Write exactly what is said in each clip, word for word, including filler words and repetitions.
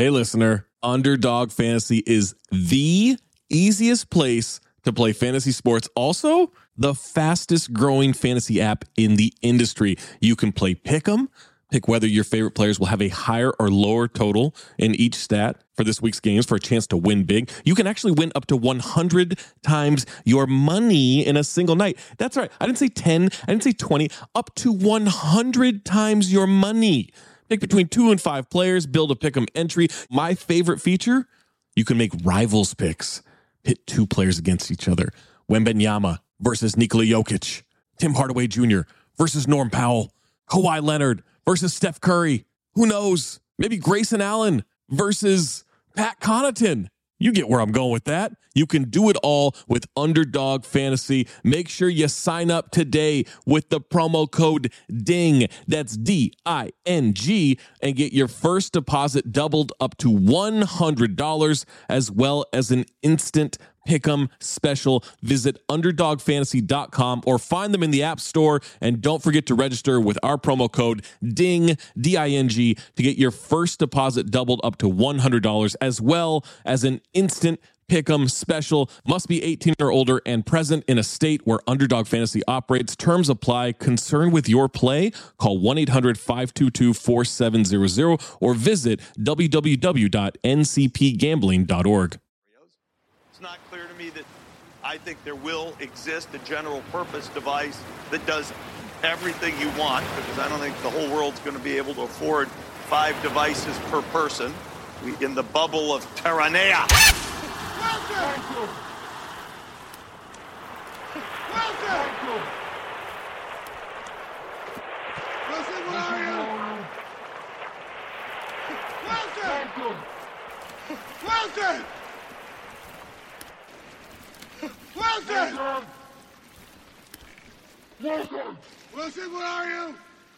Hey, listener, Underdog Fantasy is the easiest place to play fantasy sports. Also, the fastest growing fantasy app in the industry. You can play Pick'em, pick whether your favorite players will have a higher or lower total in each stat for this week's games for a chance to win big. You can actually win up to one hundred times your money in a single night. That's right. I didn't say ten. I didn't say twenty. Up to one hundred times your money. Pick between two and five players, build a Pick'em entry. My favorite feature, you can make rivals picks. Pit two players against each other. Wembanyama versus Nikola Jokic. Tim Hardaway Junior versus Norm Powell. Kawhi Leonard versus Steph Curry. Who knows? Maybe Grayson Allen versus Pat Connaughton. You get where I'm going with that. You can do it all with Underdog Fantasy. Make sure you sign up today with the promo code DING. That's D I N G, and get your first deposit doubled up to one hundred dollars, as well as an instant Pick'em special. Visit underdog fantasy dot com or find them in the App Store. And don't forget to register with our promo code DING, D I N G, to get your first deposit doubled up to one hundred dollars, as well as an instant Pick'em special. Must be eighteen or older and present in a state where Underdog Fantasy operates. Terms apply. Concerned with your play? Call one eight hundred five two two four seven zero zero or visit w w w dot n c p gambling dot org. It's not clear to me that I think there will exist a general purpose device that does everything you want, because I don't think the whole world's going to be able to afford five devices per person. We in the bubble of Terranea. Wilson! Wilson! Wilson, where are you? Wilson! Wilson! Wilson! Wilson! Wilson, where are you?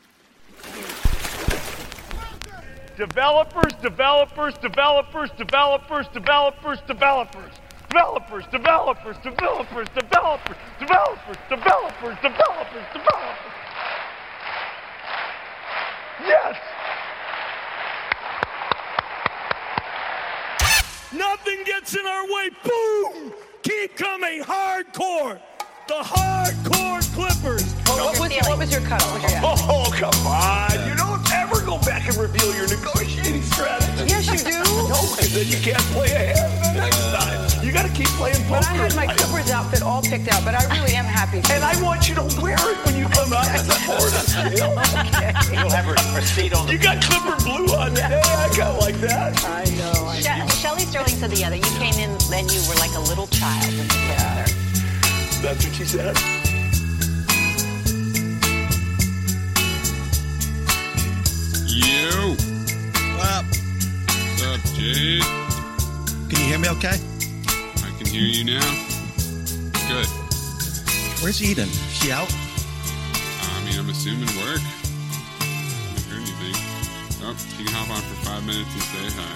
Developers, developers, developers, developers, developers, developers, developers, developers, developers, developers, developers, developers, developers, developers. Yes! Nothing gets in our way. Boom! Keep coming. Hardcore. The hardcore Clippers. What was, your, what was your cut? What was your Oh, come on. You don't ever go back and reveal your negotiating strategy. Yes, you do. No, because then you can't play ahead the next time. You got to keep playing poker. But I had my Clippers outfit all picked out, but I really am happy. And I want you to wear it when you come out of the board. Okay. You'll have a receipt on the... You got Clipper blue on today. I got like that. I know. I know. She- Shelly Sterling said the other, you came in and you were like a little child when you came Yeah. there. That's what she said. Yo. What up? What's up, Jade? Can you hear me okay? I can hear you now. Good. Where's Eden? She out? I mean, I'm assuming work. I haven't heard anything. Oh, she can hop on for five minutes and say hi.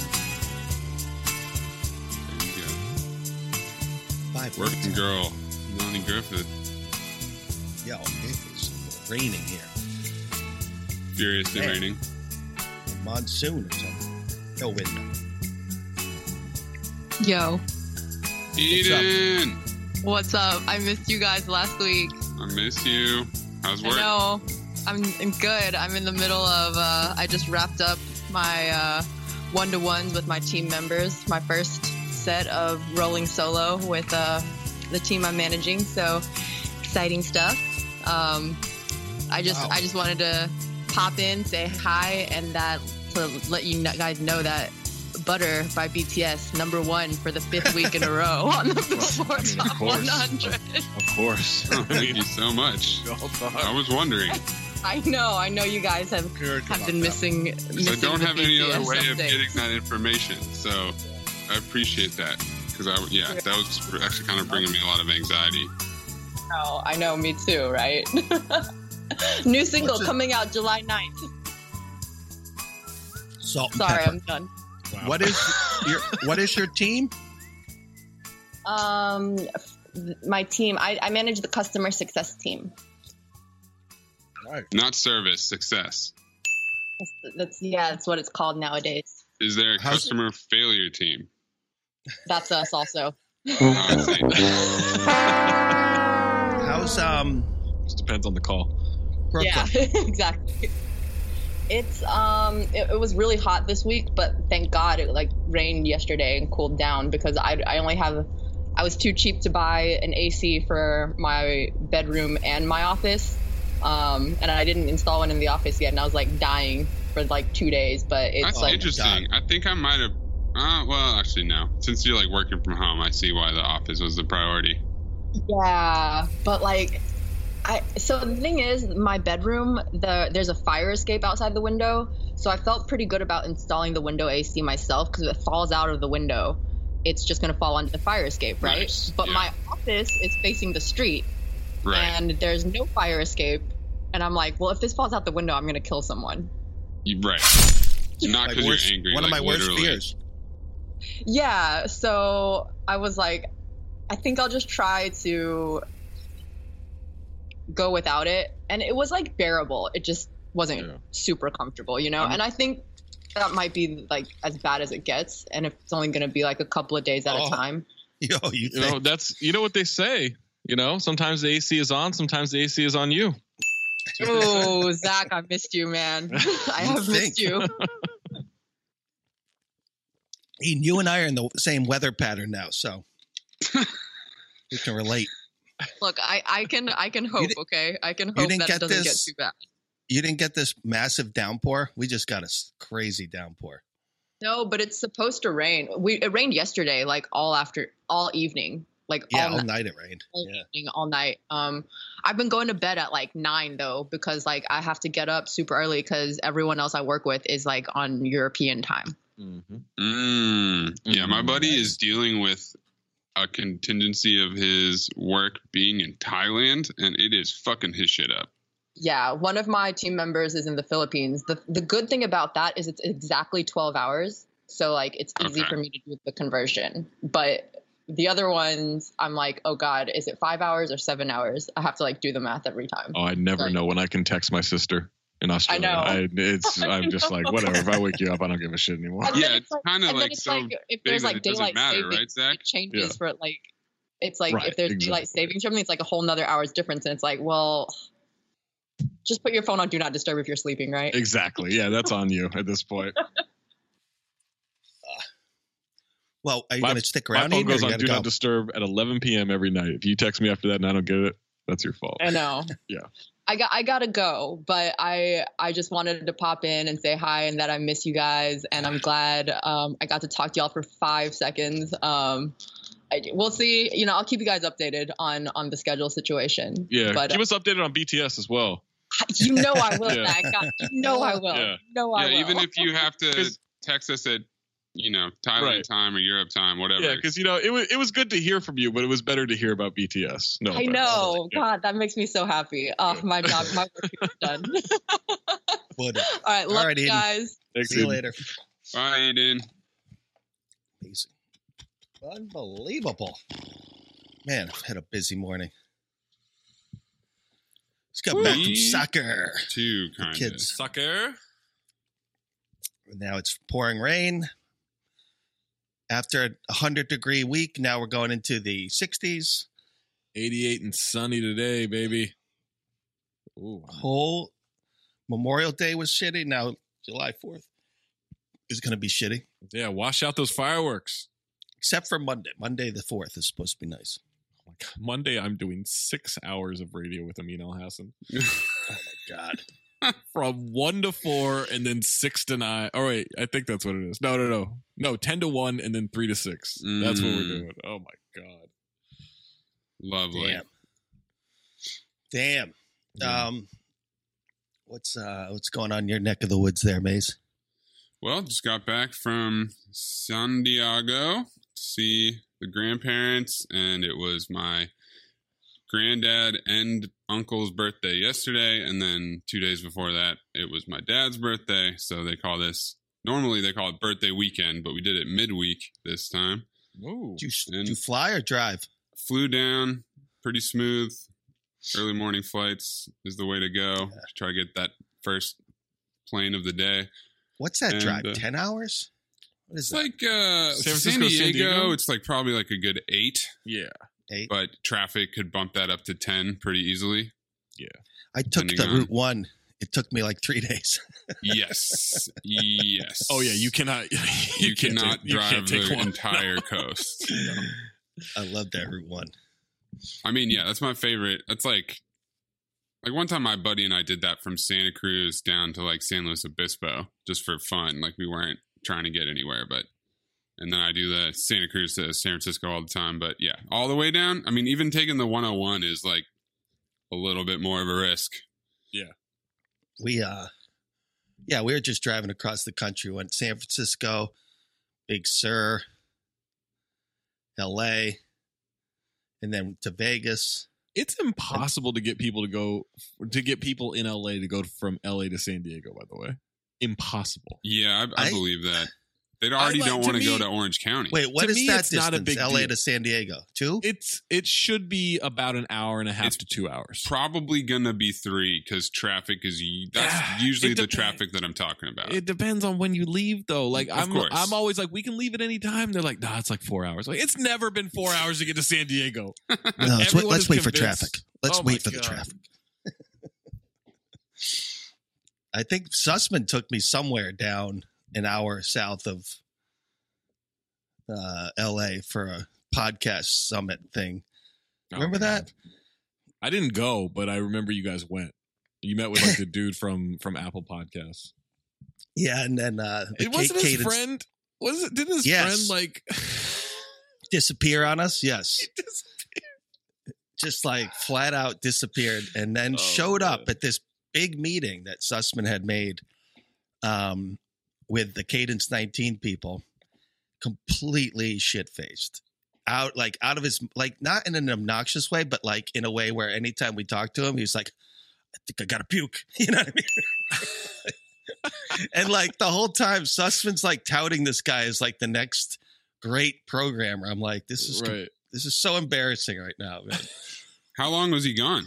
There you go. Five Working minutes. girl, Lonnie Griffith. Yo, it is raining here. Furiously Man. raining. Monsoon or something. No wind. Yo, Eden! what's up? I missed you guys last week. I miss you. How's work? I know. I'm, I'm good. I'm in the middle of, uh, I just wrapped up my uh, one-to-ones with my team members, my first set of rolling solo with uh, the team I'm managing. So exciting stuff. Um, I just, Wow. I just wanted to pop in, say hi, and that to let you guys know that Butter by B T S, number one for the fifth week in a row on the Billboard I mean, of Top course. one hundred. Of course. Oh, thank you so much. I was wondering. I know, I know you guys have, Good have about been that. missing, missing I don't the have any other B T S way of updates. getting that information, so I appreciate that. Because I, yeah, that was actually kind of bringing me a lot of anxiety. Oh, I know, me too, right? New single What's it- coming out July ninth. Salt and Sorry, pepper. I'm done. What is your What is your team? Um, my team, I, I manage the customer success team. Right. Not service, success. That's, that's yeah, that's what it's called nowadays. Is there a How's- customer failure team? That's us also. Oh, I see. How's um Just depends on the call. Brooklyn? Yeah, exactly. It's um, it, it was really hot this week, but thank God it like rained yesterday and cooled down because I I only have, I was too cheap to buy an A C for my bedroom and my office, um, and I didn't install one in the office yet, and I was like dying for like two days, but it's That's like interesting. I think I might have. Uh, well, actually, no. Since you're like working from home, I see why the office was the priority. yeah, but like. I, so the thing is, my bedroom, the there's a fire escape outside the window, so I felt pretty good about installing the window A C myself because if it falls out of the window, it's just going to fall onto the fire escape, right? Nice. But Yeah. my office is facing the street, Right. and there's no fire escape, and I'm like, well, if this falls out the window, I'm going to kill someone. You- right. Not My because worst- you're angry. one of like, my worst literally. fears. Yeah, so I was like, I think I'll just try to go without it. And it was like bearable. It just wasn't Yeah. super comfortable, you know? And I think that might be like as bad as it gets. And if it's only going to be like a couple of days at Oh. a time. Yo, you You know, think? that's you know what they say. You know, sometimes the A C is on, sometimes the A C is on you. Oh, Zach, I missed you, man. I have missed think. you. Ian, you and I are in the same weather pattern now, so we can relate. Look, I, I can I can hope, di- okay? I can you hope didn't that get it doesn't this- get too bad. You didn't get this massive downpour. We just got a s- crazy downpour. No, but it's supposed to rain. We it rained yesterday, like all after all evening. Like Yeah, all, all ni- night it rained. all Yeah. evening, all night. Um, I've been going to bed at like nine though, because like I have to get up super early because everyone else I work with is like on European time. Mm-hmm. Mm. Yeah, my Mm, buddy nice. is dealing with a contingency of his work being in Thailand, and it is fucking his shit up. Yeah, one of my team members is in the Philippines. The the good thing about that is it's exactly twelve hours. So like it's easy Okay. for me to do the conversion. But the other ones, I'm like, oh God, is it five hours or seven hours? I have to like do the math every time. Oh, I never Right. know when I can text my sister in Australia. know. I, it's I I'm just like, whatever. If I wake you up, I don't give a shit anymore. And then Yeah, it's it's like- kinda and then like it's so like if big there's that like it doesn't daylight matter, savings, right, Zach? it changes Yeah. for like it's like Right, if there's daylight exactly. savings or something, it's like a whole nother hour's difference, and it's like, well, just put your phone on do not disturb if you're sleeping, right? Exactly. Yeah, that's on you at this point. Well, are you My- going to stick My around? phone Ian, or goes you on gotta do go? not disturb at eleven p.m. every night. If you text me after that and I don't get it, that's your fault. I know. Yeah. I got I gotta go, but I I just wanted to pop in and say hi and that I miss you guys, and I'm glad um, I got to talk to y'all for five seconds. Um, I, we'll see. You know, I'll keep you guys updated on on the schedule situation. Yeah. but Keep us updated on B T S as well. uh, you know I will. Yeah. Zach. You know I will. Yeah. You know I Yeah, will. even if you have to 'Cause- text us at, you know, Thailand Right. time or Europe time, whatever. Yeah, because you know it was it was good to hear from you, but it was better to hear about B T S. No, I offense. know. Yeah. God, that makes me so happy. Oh, my job, my work is done. Would. All right, love All right, you Eden. guys. Thanks, See you Aiden. later. Bye, Aiden. Amazing. Unbelievable. Man, I've had a busy morning. Let's get back from We- soccer. Two kind of. Kids. Sucker. Now it's pouring rain. After a one hundred degree week, now we're going into the sixties. eighty-eight and sunny today, baby. Ooh. Whole Memorial Day was shitty. Now July fourth is going to be shitty. Yeah, wash out those fireworks. Except for Monday. Monday the fourth is supposed to be nice. Oh my God. Monday, I'm doing six hours of radio with Amin Al Hassan. God. From one to four and then six to nine. Oh, wait, I think that's what it is. No, no, no. No, ten to one and then three to six. That's what we're Mm. doing. Oh my God. Lovely. Damn. Damn. Yeah. Um, what's uh what's going on in your neck of the woods there, Maze? Well, just got back from San Diego to see the grandparents, and it was my granddad and uncle's birthday yesterday, and then two days before that, it was my dad's birthday. So they call this, normally they call it birthday weekend, but we did it midweek this time. Ooh. Did you, And- did you fly or drive? Flew down, pretty smooth. Early morning flights is the way to go. Try to get that first plane of the day. What's that And, drive? uh, Ten hours? What is It's that? like uh, San San, Francisco, Diego, San Diego? It's like probably like a good eight, Yeah. Eight. but traffic could bump that up to ten pretty easily. I took depending the on- Route One. It took me like three days. Yes, yes. Oh yeah, you cannot. You, You, can't cannot take, you drive can't take the one. entire coast. I love that Route One. I mean, yeah, that's my favorite. That's like, like one time my buddy and I did that from Santa Cruz down to like San Luis Obispo just for fun. Like we weren't trying to get anywhere, but, and then I do the Santa Cruz to San Francisco all the time. But yeah, all the way down. I mean, even taking the one oh one is like a little bit more of a risk. We uh, yeah, we were just driving across the country. Went to San Francisco, Big Sur, L A, and then to Vegas. It's impossible to get people to go to get people in L A to go from L A to San Diego. By the way, impossible. Yeah, I, I, I- believe that. They already like- don't to want to me- go to Orange County. Wait, what To is me, that it's not a distance? big L A deal. to San Diego, two? It's it should be about an hour and a half It's to two hours. Probably gonna be three because traffic is that's Ah, usually it the dep- traffic that I'm talking about. It depends on when you leave, though. Like Of I'm, course. I'm always like, we can leave at any time. They're like, nah, it's like four hours. Like it's never been four hours to get to San Diego. No, let's wait, Everyone let's is wait for convinced- traffic. Let's Oh my wait for the God. traffic. I think Sussman took me somewhere down an hour south of uh, L A for a podcast summit thing. Oh, Remember that? God. I didn't go, but I remember you guys went. You met with like the dude from from Apple Podcasts. Yeah, and then uh, the It wasn't Kate his Cadence friend. Was it? Didn't his Yes. friend like? disappear on us. Yes, just like flat out disappeared, and then Oh, showed up man. at this big meeting that Sussman had made um, with the Cadence nineteen people, completely shit faced, out like out of his like not in an obnoxious way, but like in a way where anytime we talked to him, he's like, "I think I gotta puke," you know what I mean? And like the whole time, Sussman's like touting this guy as like the next great programmer. I'm like, this is right. this is so embarrassing right now, man. How long was he gone?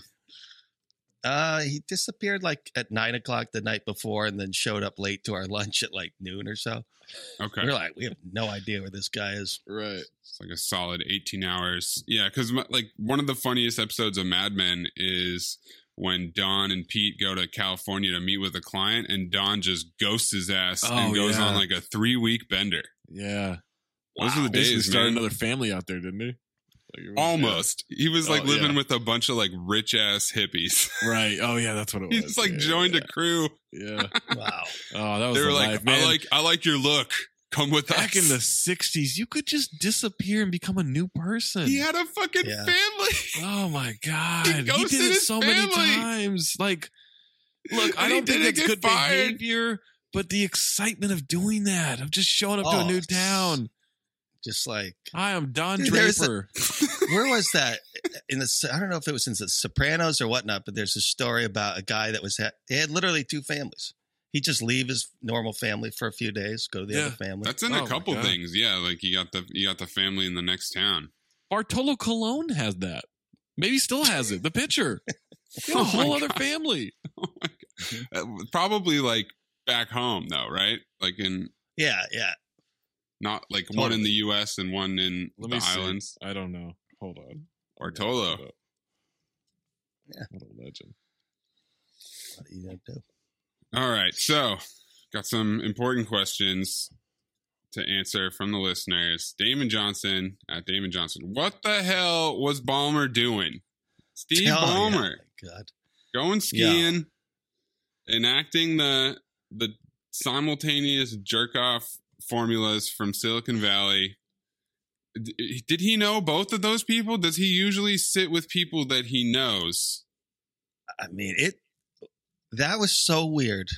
Uh, he disappeared like at nine o'clock the night before, and then showed up late to our lunch at like noon or so. Okay. We're like, we have no idea where this guy is. Right. It's like a solid eighteen hours. Yeah, because like one of the funniest episodes of Mad Men is when Don and Pete go to California to meet with a client, and Don just ghosts his ass Oh, and goes yeah. on like a three week bender. Yeah. Those are the Basically days, started man. another family out there, didn't he? Like, it was- Almost. He was like Oh, living yeah. with a bunch of like rich ass hippies. yeah. Right. Oh yeah, that's what it was. He's like Yeah, joined yeah, a crew. Yeah. Wow. Oh, that was They were the like, life, man. I like, I like your look. Come with Back us. in the sixties, you could just disappear and become a new person. he had a fucking Yeah. family. Oh my god, He he, ghosted did it his so many family. times. Like, look, I And he don't think didn't it's get good fired. behavior, but the excitement of doing that, of just showing up to a Oh, new town. Just like, Hi, I'm Don Dude, there's a- Draper. where was that? In the, I don't know if it was in the Sopranos or whatnot, but there's a story about a guy that was, he had literally two families. He'd just leave his normal family for a few days, go to the Yeah. other family. That's in Oh a my couple God. things. Yeah, like you got the you got the family in the next town. Bartolo Colon has that. Maybe still has it. The pitcher. He had a Oh whole my other God. family. Oh my God. Uh, Probably like back home though, right? Like in yeah, yeah. not like one in Totally. the U S and one in Let the me see. islands. I don't know. Hold on. Bartolo. Yeah. What a legend. What are you gonna do? All right, so got some important questions to answer from the listeners. Damon Johnson at Damon Johnson. What the hell was Ballmer doing? Steve Oh, Ballmer yeah, my God. going skiing, enacting the the simultaneous jerk off formulas from Silicon Valley. D- Did he know both of those people? Does he usually sit with people that he knows? I mean, it. That was so weird.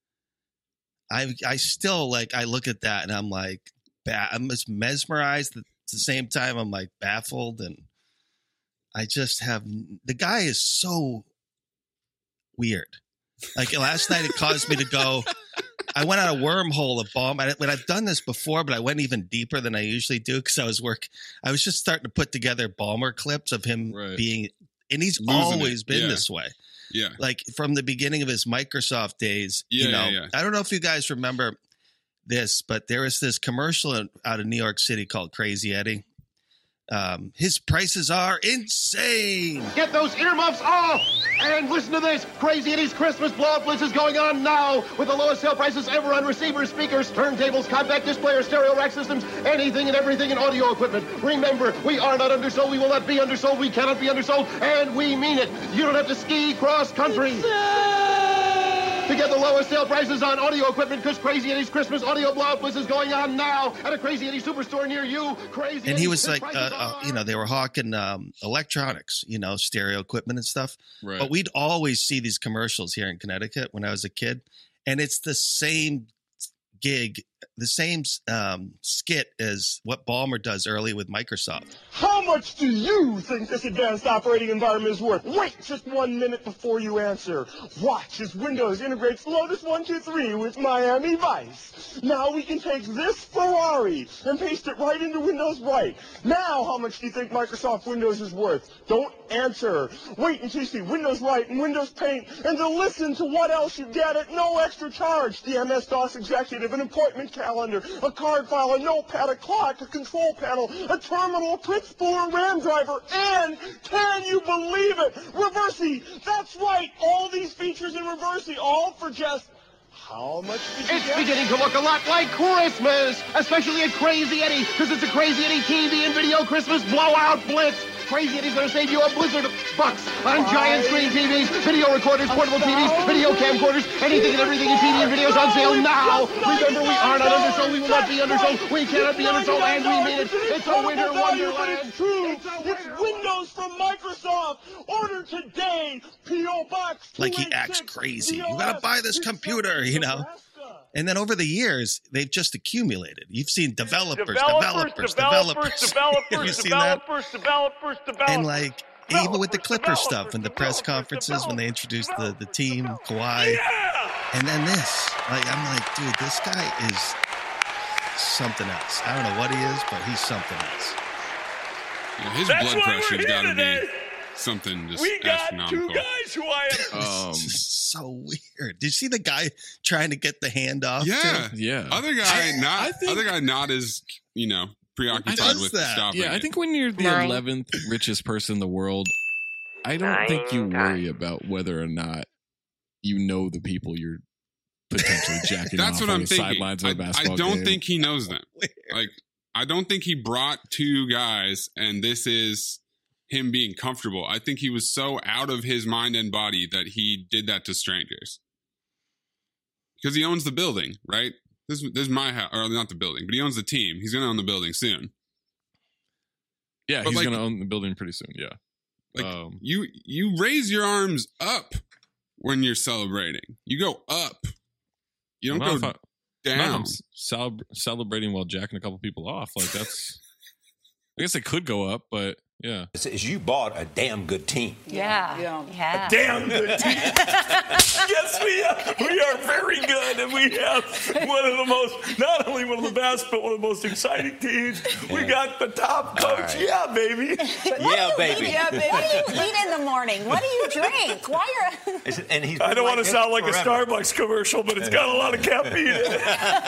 I I still like I look at that and I'm like, ba- I'm just mesmerized. At the same time, I'm like baffled, and I just have the guy is so weird. Like last night, it caused me to go. I went on a wormhole of bomb. I, when I've done this before, but I went even deeper than I usually do because I was work. I was just starting to put together Ballmer clips of him Right. being, and he's Losing always it, been yeah. this way. Yeah. Like from the beginning of his Microsoft days. Yeah, you know, yeah, yeah. I don't know if you guys remember this, but there is this commercial out of New York City called Crazy Eddie. Um, his prices are insane. Get those earmuffs off and listen to this. Crazy Eddie's Christmas blowout blitz is going on now with the lowest sale prices ever on receivers, speakers, turntables, compact disc players, stereo rack systems, anything and everything in audio equipment. Remember, we are not undersold. We will not be undersold. We cannot be undersold, and we mean it. You don't have to ski cross country to get the lowest sale prices on audio equipment, because Crazy Eddie's Christmas audio blowout blitz is going on now at a Crazy Eddie superstore near you. Crazy And he Eddie's was like, prices uh, uh, are- you know, they were hawking um, electronics, you know, stereo equipment and stuff. Right. But we'd always see these commercials here in Connecticut when I was a kid, and it's the same gig, the same um, skit as what Ballmer does early with Microsoft. How much do you think this advanced operating environment is worth? Wait just one minute before you answer. Watch as Windows integrates Lotus one two three with Miami Vice. Now we can take this Ferrari and paste it right into Windows Right. Now how much do you think Microsoft Windows is worth? Don't answer. Wait until you see Windows Right and Windows Paint, and to listen to what else you get at no extra charge. The M S DOS Executive, an appointment calendar, a card file, a notepad, a clock, a control panel, a terminal, a print spooler, RAM driver, and can you believe it? Reversi. That's right. All these features in Reversi, all for just how much did you It's get? beginning to look a lot like Christmas, especially at Crazy Eddie, because it's a Crazy Eddie T V and video Christmas blowout blitz. Crazy Eddie's going to save you a blizzard of bucks on giant screen T Vs, video recorders, portable T Vs, video camcorders, anything and everything in T V and videos on sale now. Remember, we are not undersold. We will not be undersold. We cannot be undersold, and we mean it. It's a winter wonderland. It's true. It's Windows from Microsoft. Order today. P O Box. Like he acts crazy. You gotta buy this computer, you know. And then over the years, they've just accumulated. You've seen developers, developers, developers. Have you seen that? developers, developers. And like, even with the Clippers stuff and the press conferences when they introduced the, the team, Kawhi. And then this. Like, I'm like, dude, this guy is something else. I don't know what he is, but he's something else. Yeah, his That's blood why we're pressure's here got to be today. something just We got astronomical. two guys who I am. Um, This is so weird. Did you see the guy trying to get the hand off? Yeah, too? yeah. Other guy, I- not I think- other guy, not as you know preoccupied does with that? stopping. Yeah, I it. think when you're the Nine. eleventh richest person in the world, I don't think you Nine worry about whether or not you know the people you're potentially jacking that's off what on I'm the thinking. sidelines of a I, I basketball don't game. think he knows them. Weird. Like, I don't think he brought two guys, and this is him being comfortable. I think he was so out of his mind and body that he did that to strangers because he owns the building, right? This, this is my house, or not the building, but he owns the team. He's going to own the building soon. Yeah, But he's like- going to own the building pretty soon. Yeah. Like Um, you, you raise your arms up when you're celebrating. You go up. You don't Not if go I- not if down. I'm celeb- celebrating while jacking a couple people off. Like that's. I guess it could go up, but yeah. Is you bought a damn good team. Yeah. Yeah. Yeah. Damn good team. Yes, we are. We are very good, and we have one of the most, not only one of the best, but one of the most exciting teams. We got the top coach. right. Yeah, baby. Yeah, baby. Yeah, baby. What do you eat in the morning? What do you drink? Why are Is it- and he's I don't want to this sound like forever. a Starbucks commercial, but it's got a lot of caffeine in it.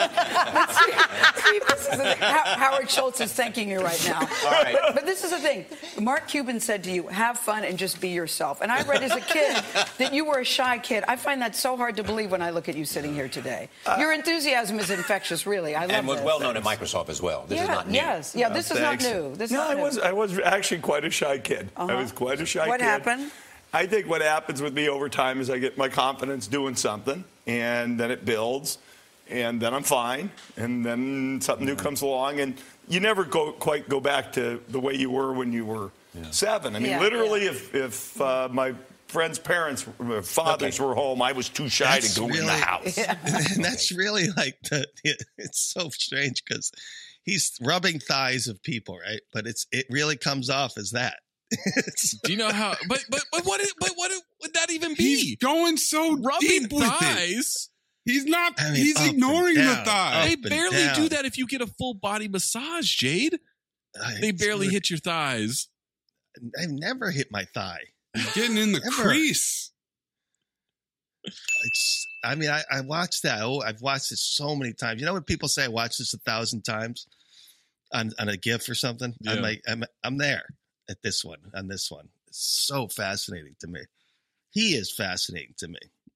See, this is the thing. How- Howard Schultz is thanking you right now. All right. But this is the thing. Mark Cuban said to you, have fun and just be yourself. And I read as a kid that you were a shy kid. I find that so hard to believe when I look at you sitting here today. Your enthusiasm is infectious, really. I love And was this. well known at Microsoft as well. This yeah, is not new. Yes. Yeah, this is not Thanks. new. This is no, not I new. was I was actually quite a shy kid. Uh-huh. I was quite a shy What kid. happened? I think what happens with me over time is I get my confidence doing something, and then it builds, and then I'm fine, and then something new comes along, and you never go quite go back to the way you were when you were seven. I mean, Yeah, literally, yeah. if if uh, my friends' parents, uh, fathers were home, I was too shy That's to go in really- the house. And that's really like the, it's so strange because he's rubbing thighs of people, right? But it's it really comes off as that. It's- Do you know how? But but but what? It, but what it, would that even be? He's going so Rubbing deep with it. thighs. He's not. I mean, he's up and ignoring the down, thigh. up They and barely down. do that if you get a full body massage, Jade. They it's barely really- hit your thighs. I've never hit my thigh. He's getting in the Never. crease. It's, I mean, I, I watched that. Oh, I've watched it so many times. You know when people say I watched this a thousand times on, on a GIF or something? Yeah. I'm like, I'm, I'm there at this one, on this one. It's so fascinating to me. He is fascinating to me.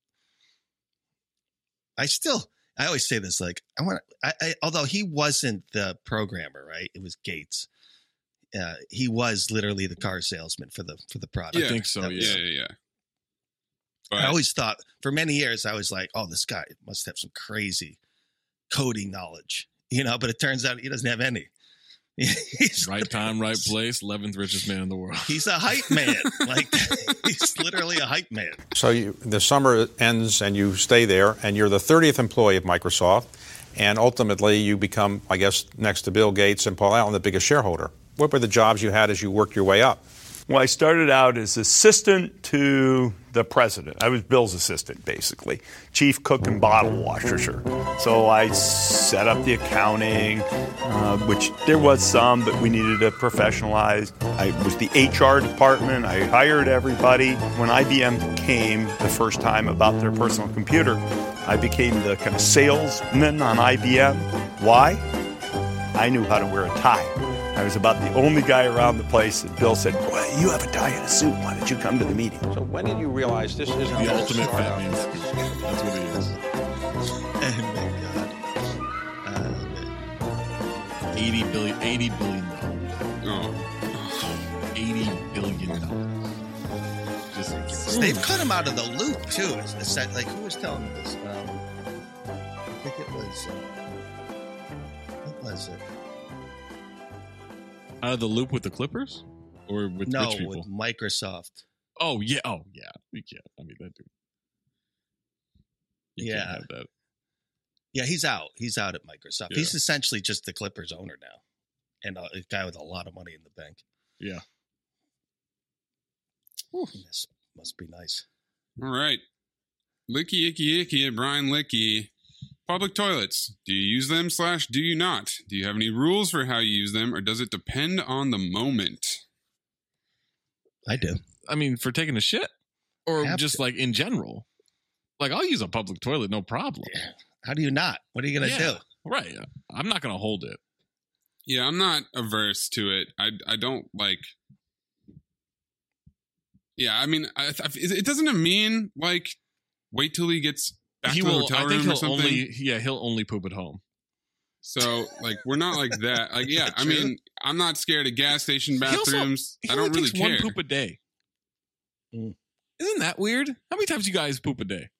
I still, I always say this, like, I want I, I although he wasn't the programmer, right? It was Gates. Uh, he was literally the car salesman for the, for the product. Yeah, I think so, That yeah. was- Yeah, yeah, yeah. But I always thought, for many years, I was like, oh, this guy must have some crazy coding knowledge, you know, but it turns out he doesn't have any. He's, Right time, right place. eleventh richest man in the world. he's a hype man. Like, he's literally a hype man. So you, the summer ends and you stay there, and you're the thirtieth employee of Microsoft, and ultimately you become, I guess, next to Bill Gates and Paul Allen, the biggest shareholder. What were the jobs you had as you worked your way up? Well, I started out as assistant to the president. I was Bill's assistant, basically, chief cook and bottle washer. So I set up the accounting, uh, which there was some, but we needed to professionalize. I was the H R department. I hired everybody. When I B M came the first time about their personal computer, I became the kind of salesman on I B M. Why? I knew how to wear a tie. I was about the only guy around the place that Bill said, well, you have a tie and a suit. Why don't you come to the meeting? So when did you realize this isn't The a ultimate startup? fat man scoop. That's what he is. Oh, my God. Uh, eighty billion, eighty billion dollars. oh, eighty billion dollars. Just they've cut him out of the loop, too. It's, it's that, like, who was telling me this? Um, I think it was, uh, what was it? out of the loop with the Clippers, or with No, rich people? with Microsoft. Oh yeah, oh yeah. We can't. I mean that dude. You Yeah. can't have that. Yeah, he's out. He's out at Microsoft. Yeah. He's essentially just the Clippers owner now, and a, a guy with a lot of money in the bank. Yeah. This must be nice. all right. Licky Icky Icky at Brian Licky. Public toilets. Do you use them slash do you not? Do you have any rules for how you use them, or does it depend on the moment? I do. I mean, for taking a shit, or Have just to. like in general. Like I'll use a public toilet, no problem. How do you not? What are you gonna Yeah. do? Right. I'm not gonna hold it. Yeah, I'm not averse to it. I I don't like. Yeah, I mean, I, I, it doesn't mean like wait till he gets back he to the will. hotel I room think or he'll something. only. Yeah, he'll only poop at home. So like we're not like that. Like yeah, I True. mean, I'm not scared of gas station He also- bathrooms. He I don't only really takes care. one poop a day. Mm. Isn't that weird? How many times you guys poop a day?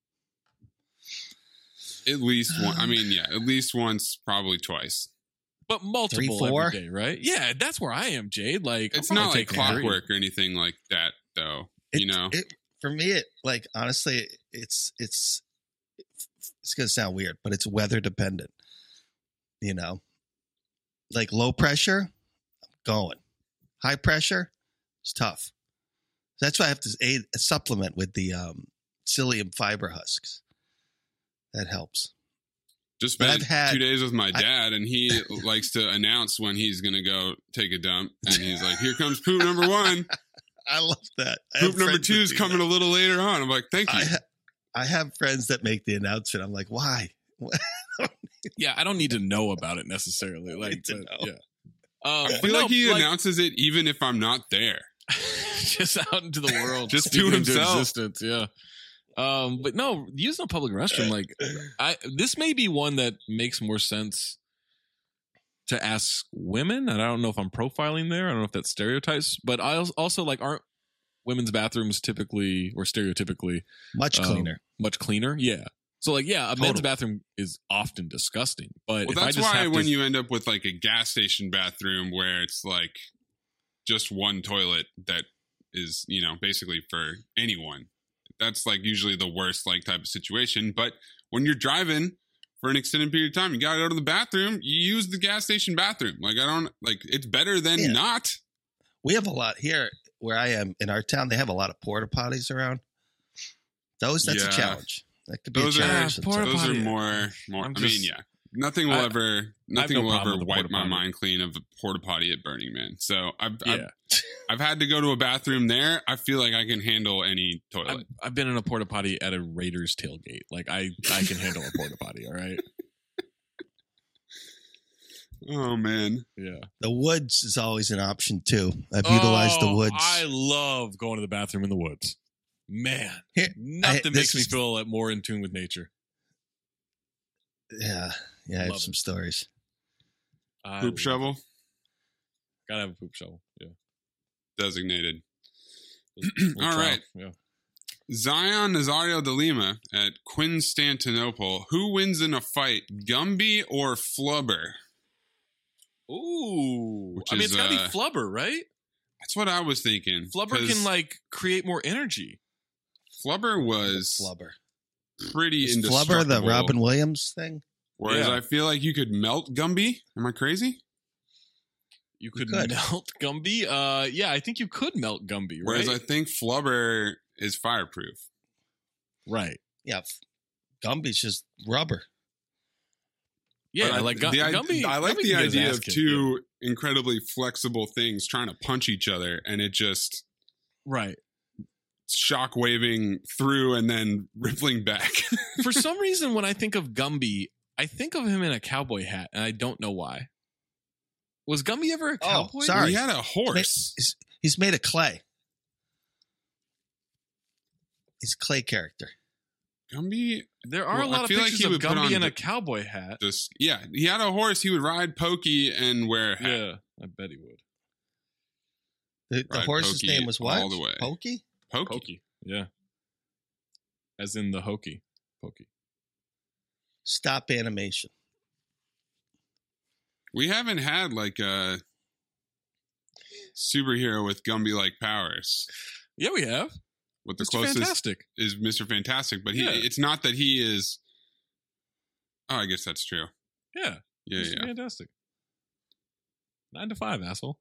At least one. I mean, yeah, at least once, probably twice. But multiple Three, four? every day, right? Yeah, that's where I am, Jade. Like It's I'm not probably like taking three. clockwork or anything like that, though. It, you know, it, for me, it like honestly, it's it's it's gonna sound weird, but it's weather dependent. You know, like low pressure, I'm going. High pressure, it's tough. That's why I have to aid, supplement with the um, psyllium fiber husks. That helps. just but spent I've had- two days with my I- dad, and he likes to announce when he's gonna go take a dump, and he's like, "Here comes poop number one. I love that. I have Poop number friends two that is do coming that. a little later on." I'm like, "Thank you." I, ha- I have friends that make the announcement. I'm like, why? Yeah, I don't need to know about it necessarily. Like, to but, know. yeah. Um, I but feel no, like he announces it even if I'm not there. just out into the world, Just to speaking into himself. existence. Yeah. Um, but no, using a public restroom, like I, this may be one that makes more sense to ask women. And I don't know if I'm profiling there. I don't know if that's stereotypes, but I als- also like aren't women's bathrooms typically or stereotypically Much um, cleaner. much cleaner. Yeah. So like, yeah, a men's Totally. bathroom is often disgusting, but Well, if I that's just why have when to, you end up with like a gas station bathroom where it's like just one toilet that is, you know, basically for anyone, that's like usually the worst like type of situation. But when you're driving for an extended period of time, you got to go to the bathroom, you use the gas station bathroom. Like, I don't like it's better than Yeah. not. We have a lot here where I am in our town. They have a lot of porta potties around. Those, that's Yeah. a challenge. That could be Those a are challenge. porta those are potty. more more. I'm I just- mean, yeah, nothing will I- ever nothing no will problem ever with the wipe porta my potty. mind clean of a porta potty at Burning Man. So I've yeah, I've, I've had to go to a bathroom there. I feel like I can handle any toilet. I've, I've been in a porta potty at a Raiders tailgate. Like I, I can handle a porta potty. All right. Oh man, yeah. The woods is always an option too. I've utilized the Oh, woods. I love going to the bathroom in the woods. Man, Here, nothing I- makes this me is- feel more in tune with nature. Yeah, yeah. I have Love some it. stories. I Poop love shovel it. Gotta have a poop shovel. Yeah. designated. We'll All try. right. Yeah. Zion Nazario de Lima at Quinstantinople. Who wins in a fight, Gumby or Flubber? Ooh. Which I mean, is, it's gotta uh, be Flubber, right? That's what I was thinking. Flubber 'cause can like create more energy. Flubber was Flubber. pretty Is indestructible. Flubber the Robin Williams thing? Whereas Yeah. I feel like you could melt Gumby. Am I crazy? You could, could. melt Gumby. Uh, yeah, I think you could melt Gumby. Right. Whereas I think Flubber is fireproof. right. Yeah, f- Gumby's just rubber. Yeah, But I- like Gu- the, i- Gumby. I like Gumby the can get his idea ass of kicked, two incredibly flexible things trying to punch each other, and it just yeah. Right. shock waving through and then rippling back. For some reason, when I think of Gumby, I think of him in a cowboy hat, and I don't know why. Was Gumby ever a cowboy? Oh, sorry. He had a He's horse. made, he's, he's made of clay. He's a clay character. Gumby. There are Well, a lot I of feel like pictures he of would put Gumby on in a the- cowboy hat. This, yeah, he had a horse. He would ride Pokey and wear a hat. Yeah, I bet he would. The, the Ride horse's Pokey name was what? all the way. Pokey? Pokey. Pokey. Yeah. As in the hokey. Pokey. Stop animation. We haven't had like a superhero with Gumby-like powers. Yeah, we have. What the Mister closest Fantastic. is Mister Fantastic, but he Yeah. it's not that he is. Oh, I guess that's true. Yeah. Yeah, Mister yeah. Fantastic. Nine to five, asshole.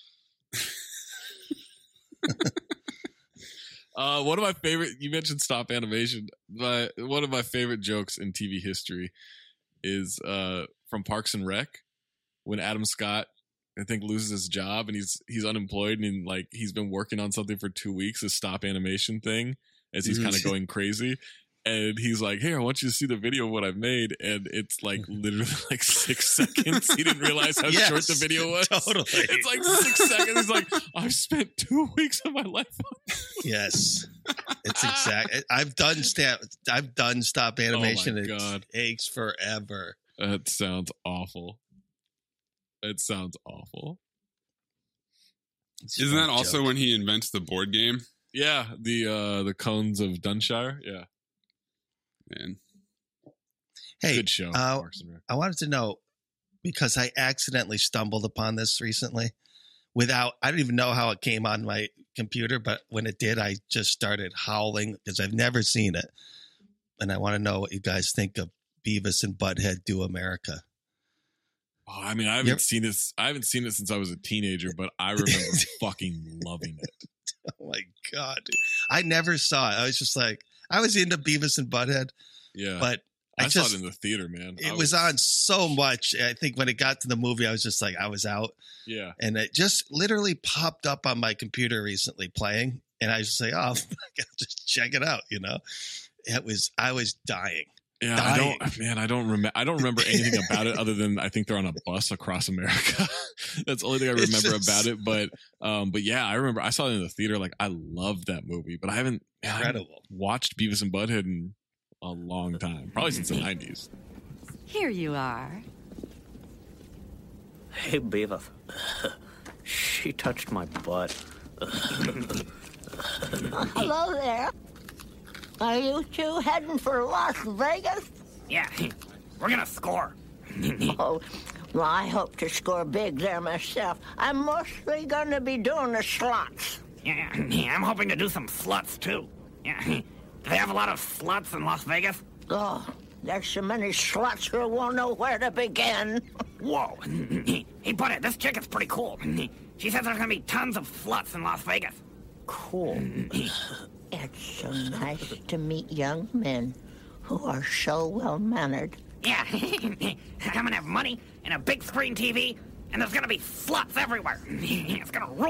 uh, one of my favorite, you mentioned stop animation, but one of my favorite jokes in T V history is uh, from Parks and Rec when Adam Scott, I think, loses his job and he's he's unemployed and like he's been working on something for two weeks, a stop animation thing, as he's Mhm. kind of going crazy. And he's like, "Hey, I want you to see the video of what I've made." And it's like literally like six seconds. He didn't realize how Yes, short the video was. totally. It's like six seconds. He's like, "I've spent two weeks of my life on this." Yes, it's exact. I've done stop. I've done stop animation. Oh my God. It takes forever. That sounds awful. It sounds awful. It's a Isn't that funny also joke. when he invents the board game? Yeah, the uh the cones of Dunshire. Yeah, Man, Hey, good show. uh, Parks and Rec. I wanted to know because I accidentally stumbled upon this recently. Without, I don't even know how it came on my computer, but when it did, I just started howling because I've never seen it, and I want to know what you guys think of Beavis and Butthead Do America. Oh, I mean, I haven't Yep. seen this. I haven't seen it since I was a teenager, but I remember fucking loving it. Oh my god, dude. I never saw it. I was just like, I was into Beavis and Butthead, Yeah, but I, I, saw just it in the theater, man. it I was on so much. I think when it got to the movie, I was just like, I was out, Yeah, and it just literally popped up on my computer recently playing, and I just say, oh, just check it out. You know, it was I was dying. yeah. I dying. don't, man. I don't remember. I don't remember anything about it other than I think they're on a bus across America. That's the only thing I It's remember just- about it. But, um, but yeah, I remember I saw it in the theater. Like I loved that movie, but I haven't, man, I haven't Incredible. watched Beavis and Butthead in a long time, probably since the nineties. Here you are. Hey, Beavis. She touched my butt. Hello there. Are you two heading for Las Vegas? Yeah, we're gonna score. Oh, well, I hope to score big there myself. I'm mostly going to be doing the slots. Yeah, I'm hoping to do some sluts, too. Yeah. Do they have a lot of sluts in Las Vegas? Oh, there's so many sluts who won't know where to begin. Whoa. Hey, buddy, this chick is pretty cool. She says there's gonna be tons of sluts in Las Vegas. Cool. It's so nice to meet young men who are so well-mannered. Yeah, I'm gonna have money and a big screen T V, and there's gonna be sluts everywhere. It's gonna rule.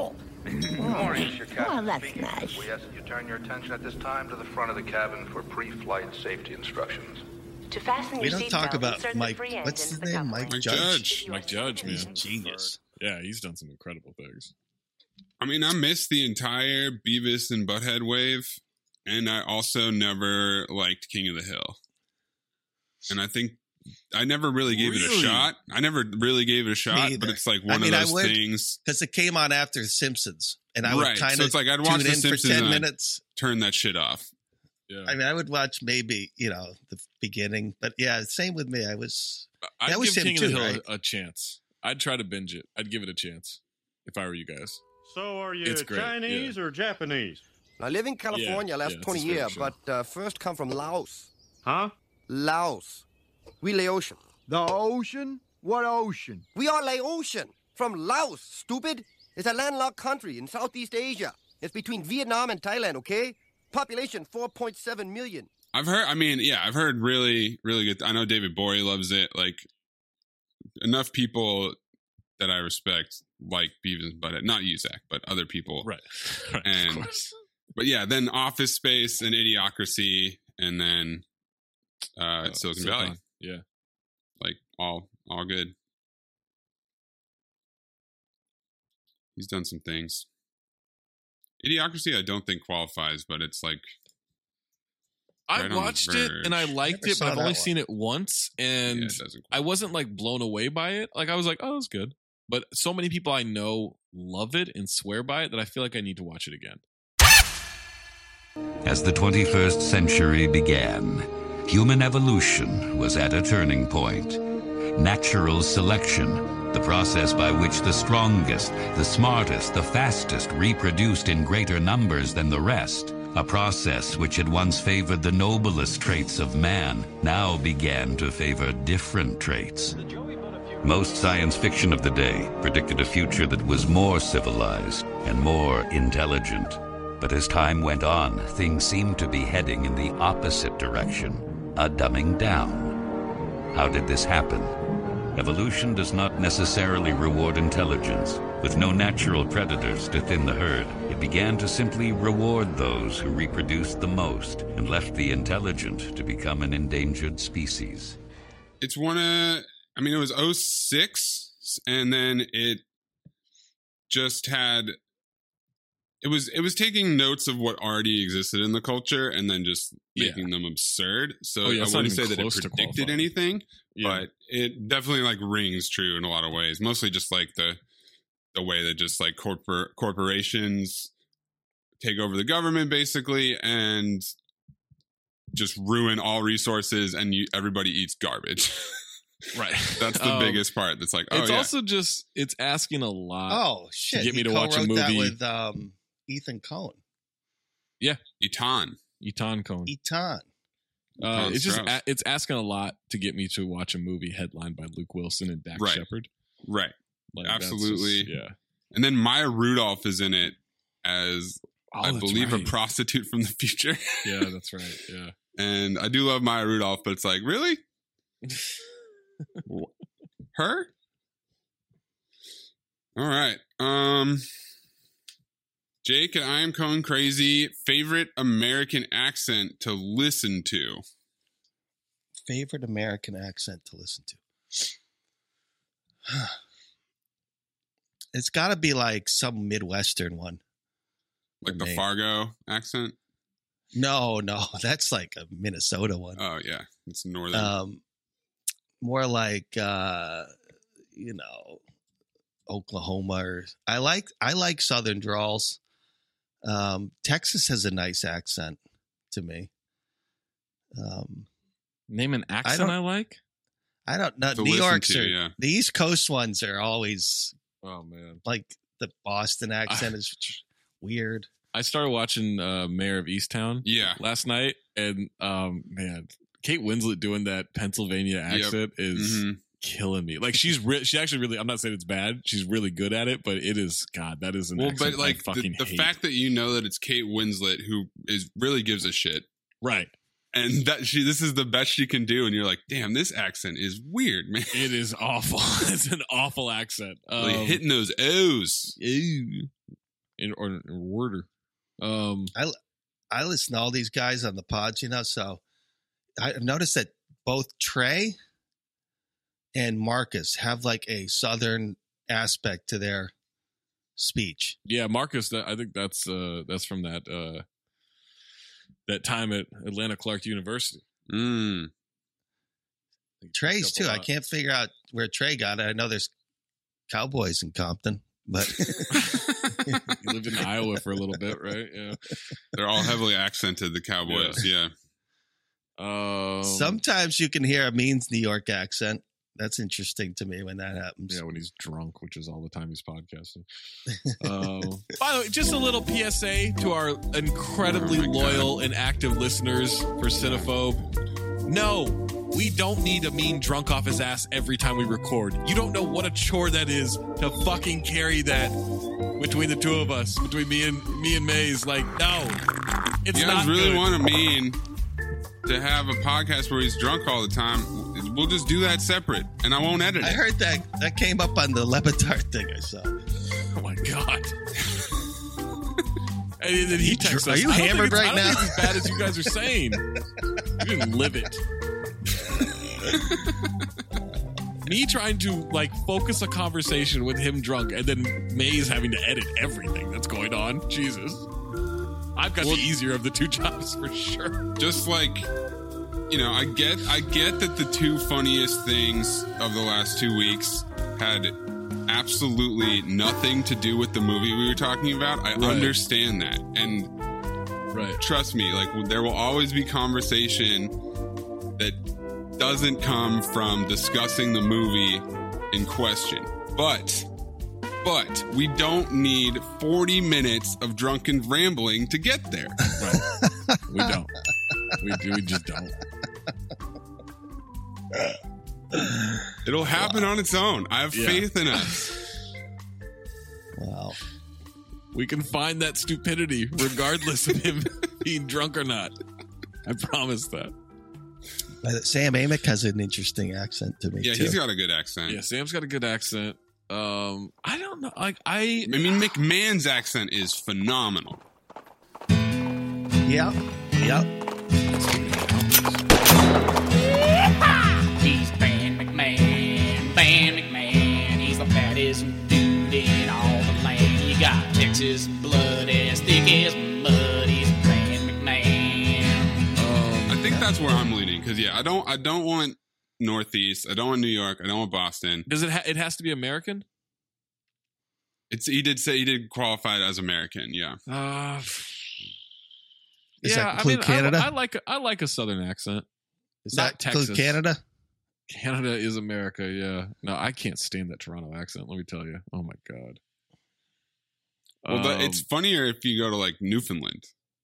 Oh, well, that's nice. We ask that you turn your attention at this time to the front of the cabin for pre-flight safety instructions. To fasten We your don't talk seatbelt, about insert the Mike. free end What's into his the name? cup Mike Mike Judge. Judge. Mike Judge, man. He's a genius. Yeah, he's done some incredible things. I mean, I missed the entire Beavis and Butthead wave, and I also never liked King of the Hill. And I think I never really gave it a Really? shot. I never really gave it a shot, Me but either. it's like I one mean, I of those would- things. Because it came on after The Simpsons, and I would Right. kind of So it's like I'd watch tune The in Simpsons for ten and I'd minutes. turn that shit off. Yeah. I mean, I would watch maybe you know the beginning, but yeah, same with me. I was I'd that was give him King too, of the Hill right? a, a chance. I'd try to binge it. I'd give it a chance if I were you guys. So are you It's great, Chinese or Japanese? I live in California Yeah, last yeah, it's twenty his favorite years, show. but uh, first come from Laos. Huh? Laos. We lay ocean. The ocean? What ocean? We are Laotian. From Laos, stupid. It's a landlocked country in Southeast Asia. It's between Vietnam and Thailand, okay? Population four point seven million. I've heard, I mean, yeah, I've heard really, really good. I know David Bowie loves it. Like, enough people that I respect like Beavis and Butthead. Not you, Zach, but other people. Right. right and, of course. But yeah, then Office Space and Idiocracy, and then uh, Oh, Silicon Silicon. Valley. Yeah. Like, all, all good. He's done some things. Idiocracy, I don't think qualifies, but it's like I right on the watched it and I verge. liked Never it, saw but I've that only one. seen it once, and Yeah, it doesn't I wasn't like blown away by it. Like I was like, oh, it was good. But so many people I know love it and swear by it that I feel like I need to watch it again. As the twenty-first century began, human evolution was at a turning point. Natural selection, the process by which the strongest, the smartest, the fastest reproduced in greater numbers than the rest, a process which had once favored the noblest traits of man, now began to favor different traits. Most science fiction of the day predicted a future that was more civilized and more intelligent. But as time went on, things seemed to be heading in the opposite direction, a dumbing down. How did this happen? Evolution does not necessarily reward intelligence. With no natural predators to thin the herd, it began to simply reward those who reproduced the most and left the intelligent to become an endangered species. It's one of, I mean, it was oh six, and then it just had, it was it was taking notes of what already existed in the culture and then just Yeah. making them absurd. So Oh, yeah, I it's not wouldn't say even that it close to predicted qualifying. anything, Yeah. but it definitely like rings true in a lot of ways. Mostly just like the the way that just like corpor- corporations take over the government basically and just ruin all resources, and you, everybody eats garbage. Right. That's the Um, biggest part. That's like, oh it's yeah. also just it's asking a lot. Oh shit! to get me he to watch a co-wrote that movie. with um, Ethan Cohn. Yeah, Eton. Eton Cohen. Eton. Uh, Eton it's just Strauss. a, it's asking a lot to get me to watch a movie headlined by Luke Wilson and Dax Right. Shepard. Right. Like, that's Absolutely. just- yeah. And then Maya Rudolph is in it as Oh, I that's believe right. a prostitute from the future. Yeah, that's right. Yeah. And I do love Maya Rudolph, but it's like, really? Her? All right. Um Jake and I am Cohen Crazy. Favorite American accent to listen to? Favorite American accent to listen to? It's got to be like some Midwestern one. Like for the me. Fargo accent? No, no, that's like a Minnesota one. Oh yeah, it's northern. Um, more like uh, you know, Oklahoma. Or I like I like Southern drawls. Um, Texas has a nice accent to me. Um, Name an I accent don't- I, like. I don't know. To New listen York's to, are yeah. the East Coast ones are always Oh man. like the Boston accent is weird. I started watching uh, Mayor of Easttown Yeah. last night, and um, man, Kate Winslet doing that Pennsylvania accent is Mhm. killing me. Like she's re- she actually really. I'm not saying it's bad. She's really good at it, but it is God. That is an Well, accent but like I the, fucking the hate. fact that you know that it's Kate Winslet who is really gives a shit, right? and that she this is the best she can do, and you're like, damn, this accent is weird, man. It is awful. It's an awful accent. Like Um, hitting those O's. ew. in, or in Werder. Um, I I listen to all these guys on the pods, you know. So I've noticed that both Trey and Marcus have like a Southern aspect to their speech. Yeah, Marcus. That, I think that's uh, that's from that uh, that time at Atlanta Clark University. Mm. Trey's too. I can't figure out where Trey got it. I know there's Cowboys in Compton, but you lived in Iowa for a little bit, right? Yeah, they're all heavily accented. The Cowboys, yeah. yeah. Um, Sometimes you can hear a Means New York accent. That's interesting to me when that happens. Yeah, when he's drunk, which is all the time he's podcasting. uh, by the way, just a little P S A to our incredibly oh loyal God. and active listeners for Cinephobe. No, we don't need a mean drunk off his ass every time we record. You don't know what a chore that is to fucking carry that between the two of us, between me and me and Maze. Like, no, it's you not guys really good. want to mean to have a podcast where he's drunk all the time. We'll just do that separate, and I won't edit it. I heard that that came up on the Levitard thing I saw. Oh my God. And then he texts us. Are you I don't hammered think it's- right I don't now? think it's as bad as you guys are saying. You didn't live it. Me trying to like focus a conversation with him drunk, and then Maze having to edit everything that's going on. Jesus. I've got Well, the easier of the two jobs for sure. Just like, you know, I get I get that the two funniest things of the last two weeks had absolutely nothing to do with the movie we were talking about. I Right. understand that. And right. trust me, like there will always be conversation that doesn't come from discussing the movie in question. But But we don't need forty minutes of drunken rambling to get there. Right. We don't. We, do, we just don't. It'll happen wow. on its own. I have Yeah. faith in us. Wow. We can find that stupidity regardless of him being drunk or not. I promise that. But Sam Amick has an interesting accent to me, Yeah, too. he's got a good accent. Yeah, Sam's got a good accent. Um, I don't know. Like I, I mean, McMahon's accent is phenomenal. Yeah, yeah. He's Van McMahon, Van McMahon. He's the fattest dude in all the land. You got Texas blood as thick as mud. He's Van McMahon. Um, I think that's where I'm leaning because yeah, I don't, I don't want Northeast. I don't want New York. I don't want Boston. Does it? Ha- it has to be American. It's. He did say he did qualify it as American. Yeah. Uh, Does yeah, that include I mean, Canada? I, I like. A, I like a Southern accent. Does Not that include Texas. Canada? Canada is America. Yeah. No, I can't stand that Toronto accent. Let me tell you. Oh my God. Well, the, Um, it's funnier if you go to like Newfoundland.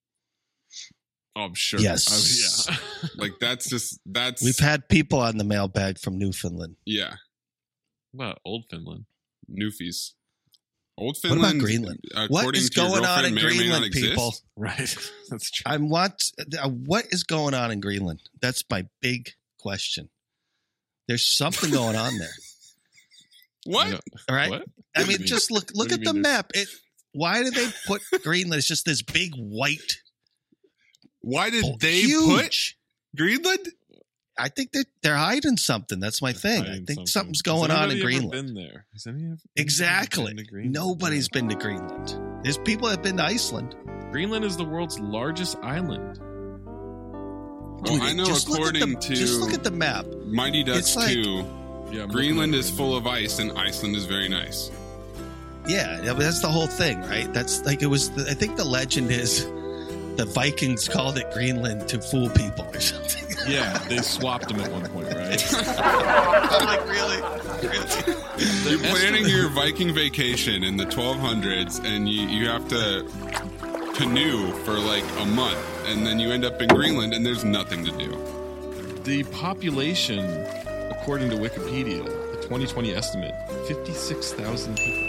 Oh, I'm sure. Yes. I mean, yeah. Like that's just that's We've had people on the mailbag from Newfoundland. yeah. What about Old Finland? Newfies. Old What about Finland. Greenland? According What is to your going on girlfriend, in may or may not Greenland, exist. people? Right. That's true. I want. uh, What is going on in Greenland? That's my big question. There's something going on there. What? No. All right. What? I What do you mean, mean? just look. Look What at do you the mean there's- map. It. Why did they put Greenland? It's just this big white. Why did Oh, they huge. put Greenland? I think that they're hiding something. That's my thing. I Hiding think something. something's going Has on in anybody ever Greenland. Been there? Has any ever Exactly. been to Greenland? Nobody's been to Greenland. There's people that have been to Iceland. Greenland is the world's largest island. Well, Dude, I know just look at according the- to just look at the map. Mighty Ducks It's like- two, Yeah, I'm Greenland looking is at it full of ice and Iceland is very nice. Yeah, yeah, but that's the whole thing, right? That's like it was. The, I think the legend is the Vikings called it Greenland to fool people or something. right now. Yeah, they swapped them at one point, right? I'm like, really? really? You're planning your Viking vacation in the twelve hundreds and you, you have to canoe for like a month and then you end up in Greenland and there's nothing to do. The population, according to Wikipedia, the twenty twenty estimate, fifty-six thousand people.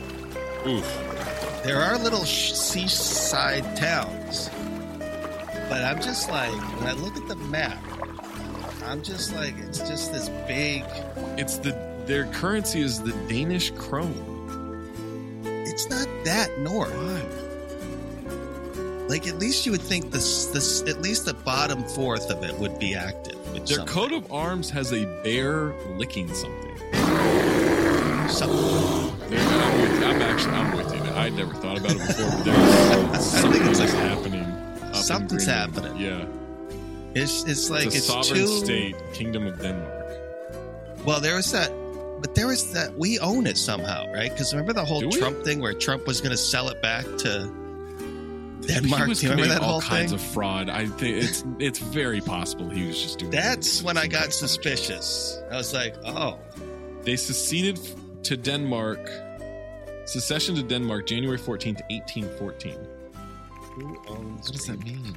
Oof. There are little sh- seaside towns, but I'm just like, when I look at the map, I'm just like, it's just this big. It's the their currency is the Danish krone. It's It's not that north. Like, at least you would think this, this, at least the bottom fourth of it would be active. with Their something. coat of arms has a bear licking something. Something. There- I'm, with, I'm actually I'm with you. I never thought about it before, but there's something it's that's like- happening. up in Something's Greenland. happening. Yeah. It's it's like it's a it's, sovereign too. state, Kingdom of Denmark. Well, there was that, but there was that we own it somehow, right? Because remember the whole Do we? Trump thing where Trump was going to sell it back to He Denmark. was Do you remember committing that all whole kinds thing? of fraud. I think it's it's very possible he was just doing. That's when I some got kind of suspicious. I was like, oh, They seceded to Denmark. Secession to Denmark, January fourteenth, eighteen fourteen. who owns? What does that mean?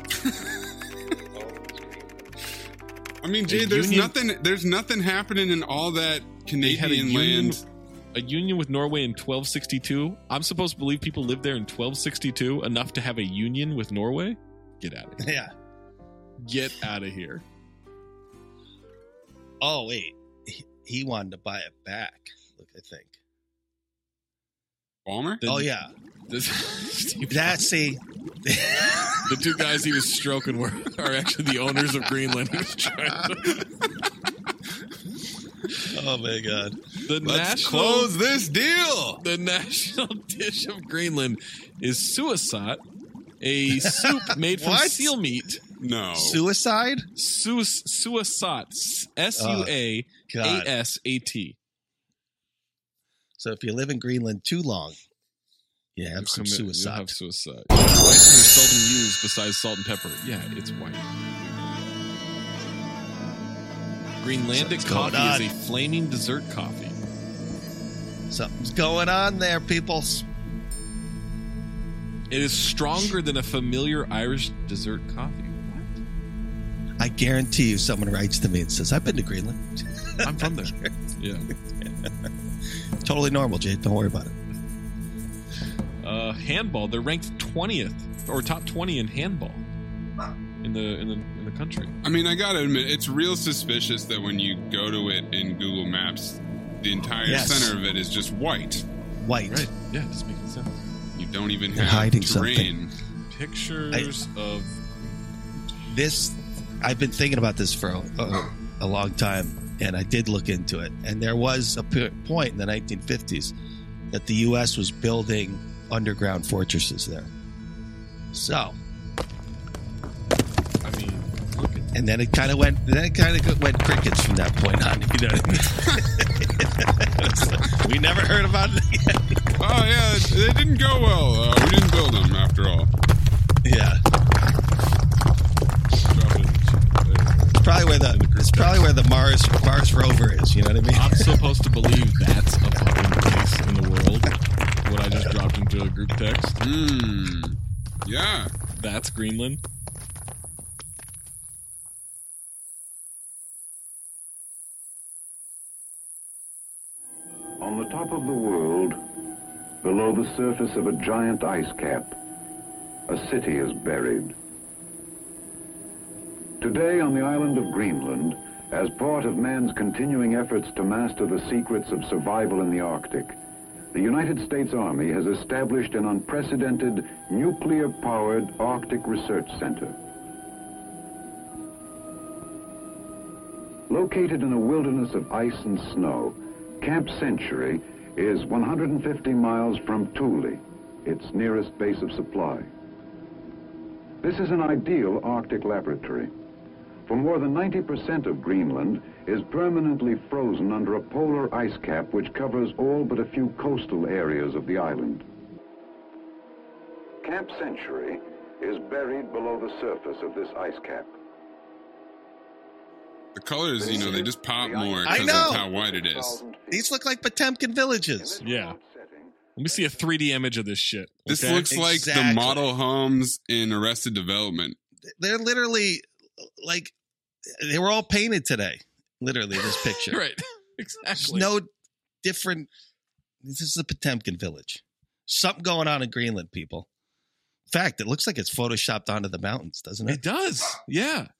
I mean, Jay, A there's union- nothing. There's nothing happening in all that They had a Canadian union, land. a union with Norway in twelve sixty-two. I'm supposed to believe people lived there in twelve sixty-two enough to have a union with Norway? Get out of here. Yeah. Get out of here. Oh wait, he, he wanted to buy it back. Look, I think. Palmer? Oh yeah, This, that see. the two guys he was stroking were are actually the owners of Greenland. He was trying to- Oh my god. the Let's national close this deal. The national dish of Greenland is suicide, a soup made from What? seal meat. No. Suicide? Su- suisat. S U A God. A S A T. So if you live in Greenland too long, you have some Commit- suicide. You have suicide. Spices are seldom used besides salt and pepper. Yeah, it's white. Greenlandic Something's going coffee is on. a flaming dessert coffee. Something's going on there, people. It is stronger than a familiar Irish dessert coffee. I guarantee you someone writes to me and says, I've been to Greenland. I'm from there. Yeah. Totally normal, Jay. Don't worry about it. Uh, handball. They're ranked twentieth or top twenty in handball in the in the in the country. I mean, I gotta admit, it's real suspicious that when you go to it in Google Maps, the entire Yes. center of it is just white. White. Right. Yeah, it doesn't make sense. You don't even They're have hiding terrain. Pictures of This, I've been thinking about this for a, a, a long time, and I did look into it. And there was a p- point in the nineteen fifties that the U S was building underground fortresses there. So, I mean, look at and then it kind of went. Then it kind of went crickets from that point on. You know what I mean? We never heard about it again. Oh yeah, they didn't go well. Uh, we didn't build them after all. Yeah, drop it. it's probably where the it's probably where the Mars Mars rover is. You know what I mean? I'm supposed to believe that's a fucking place in the world. What I just dropped into a group text. Hmm. Yeah. That's Greenland. On the top of the world, below the surface of a giant ice cap, a city is buried. Today on the island of Greenland, as part of man's continuing efforts to master the secrets of survival in the Arctic, the United States Army has established an unprecedented nuclear-powered Arctic Research Center. Located in a wilderness of ice and snow, Camp Century is one hundred fifty miles from Thule, its nearest base of supply. This is an ideal Arctic laboratory. For more than ninety percent of Greenland is permanently frozen under a polar ice cap which covers all but a few coastal areas of the island. Camp Century is buried below the surface of this ice cap. The colors, you know, they just pop more I because know. of how white it is. These look like Potemkin villages. Yeah. Let me see a three D image of this shit. This okay? looks like the Exactly. model homes in Arrested Development. They're literally like they were all painted today. Literally, this picture. right. There's Exactly. no different. This is the Potemkin village. Something going on in Greenland, people. In fact, it looks like it's photoshopped onto the mountains, doesn't It it? does. Yeah.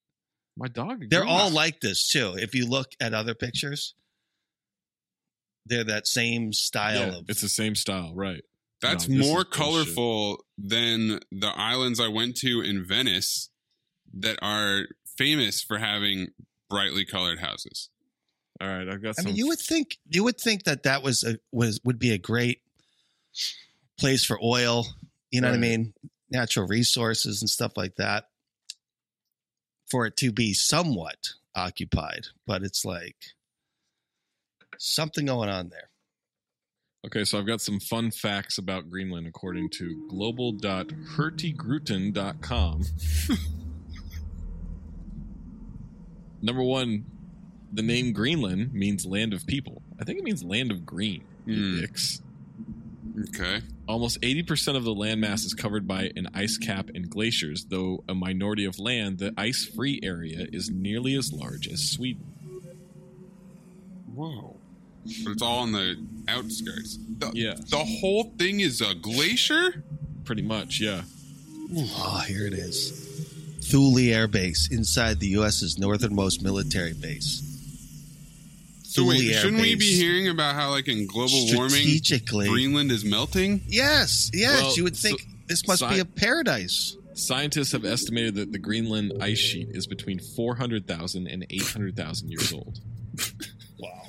My dog. They're agrees. all like this too. If you look at other pictures, they're that same style Yeah, of. it's the same style, right? That's No, this more is bullshit. colorful than the islands I went to in Venice that are famous for having brightly colored houses. All right, I've got I some. mean, you would think you would think that that was a was would be a great place for oil. You know what I Right. mean? Natural resources and stuff like that. For it to be somewhat occupied, but it's like something going on there. Okay, so I've got some fun facts about Greenland according to global dot hurtigruten dot com. Number one, the name Greenland means land of people. I think it means land of green. you dicks. Okay. Almost eighty percent of the landmass is covered by an ice cap and glaciers, though a minority of land, the ice-free area is nearly as large as Sweden. Whoa. But it's all on the outskirts. The, Yeah. The whole thing is a glacier? Pretty much, yeah. Oh, here it is. Thule Air Base inside the U S's northernmost military base. So wait, Thule Air shouldn't we be Base. hearing about how, like, in global warming, Strategically. Greenland is melting? Yes, yes. Well, you would think so- this must sci- be a paradise. Scientists have estimated that the Greenland ice sheet is between four hundred thousand and eight hundred thousand years old. Wow.